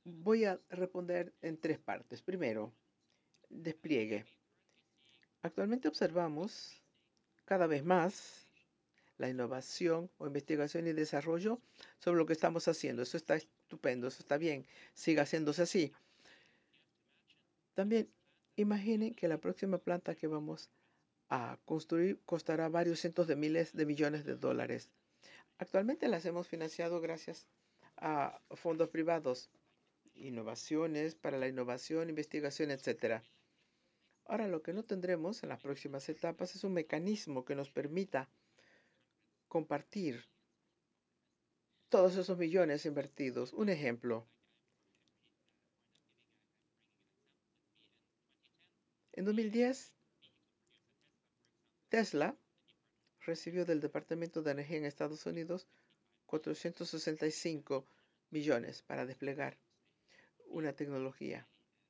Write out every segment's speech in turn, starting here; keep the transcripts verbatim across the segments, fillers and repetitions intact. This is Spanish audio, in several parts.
Voy a responder en tres partes. Primero, despliegue. Actualmente observamos cada vez más la innovación o investigación y desarrollo sobre lo que estamos haciendo. Eso está estupendo, eso está bien, siga haciéndose así. También imaginen que la próxima planta que vamos a construir costará varios cientos de miles de millones de dólares. Actualmente las hemos financiado gracias a fondos privados, innovaciones para la innovación, investigación, etcétera. Ahora lo que no tendremos en las próximas etapas es un mecanismo que nos permita compartir todos esos millones invertidos. Un ejemplo, en dos mil diez, Tesla recibió del Departamento de Energía en Estados Unidos cuatrocientos sesenta y cinco millones para desplegar una tecnología.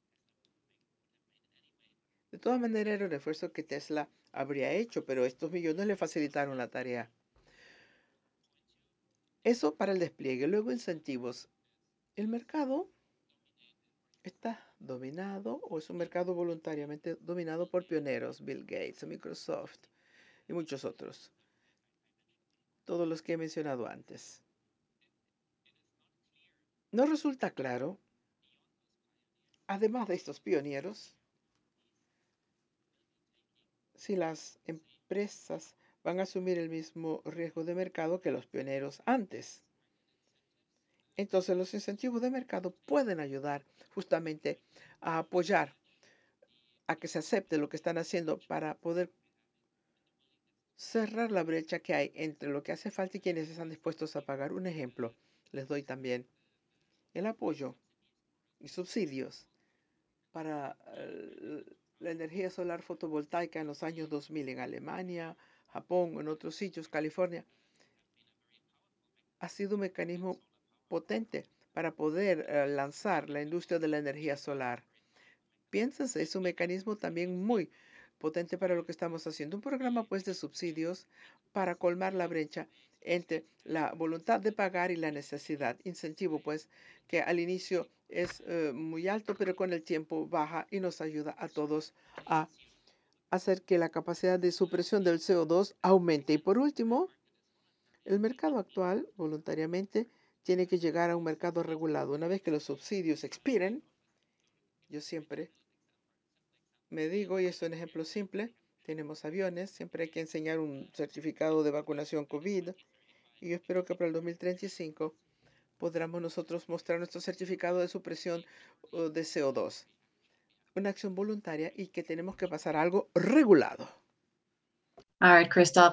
De todas maneras, era un esfuerzo que Tesla habría hecho, pero estos millones le facilitaron la tarea. Eso para el despliegue. Luego, incentivos. El mercado está dominado o es un mercado voluntariamente dominado por pioneros, Bill Gates, Microsoft y muchos otros, todos los que he mencionado antes. No resulta claro, además de estos pioneros, si las empresas van a asumir el mismo riesgo de mercado que los pioneros antes. Entonces los incentivos de mercado pueden ayudar justamente a apoyar a que se acepte lo que están haciendo para poder cerrar la brecha que hay entre lo que hace falta y quienes están dispuestos a pagar. Un ejemplo les doy también: el apoyo y subsidios para eh, la energía solar fotovoltaica en los años dos mil en Alemania, Japón, en otros sitios, California, ha sido un mecanismo potente para poder eh, lanzar la industria de la energía solar. Piénsase, es un mecanismo también muy potente para lo que estamos haciendo. Un programa pues de subsidios para colmar la brecha entre la voluntad de pagar y la necesidad. Incentivo pues que al inicio es eh, muy alto, pero con el tiempo baja y nos ayuda a todos a hacer que la capacidad de supresión del C O dos aumente. Y por último, el mercado actual voluntariamente tiene que llegar a un mercado regulado. Una vez que los subsidios expiren, yo siempre me digo, y es un ejemplo simple, tenemos aviones, siempre hay que enseñar un certificado de vacunación COVID, y yo espero que para el dos mil treinta y cinco podamos nosotros mostrar nuestro certificado de supresión uh, de C O dos. Una acción voluntaria y que tenemos que pasar a algo regulado. All right, Christoph.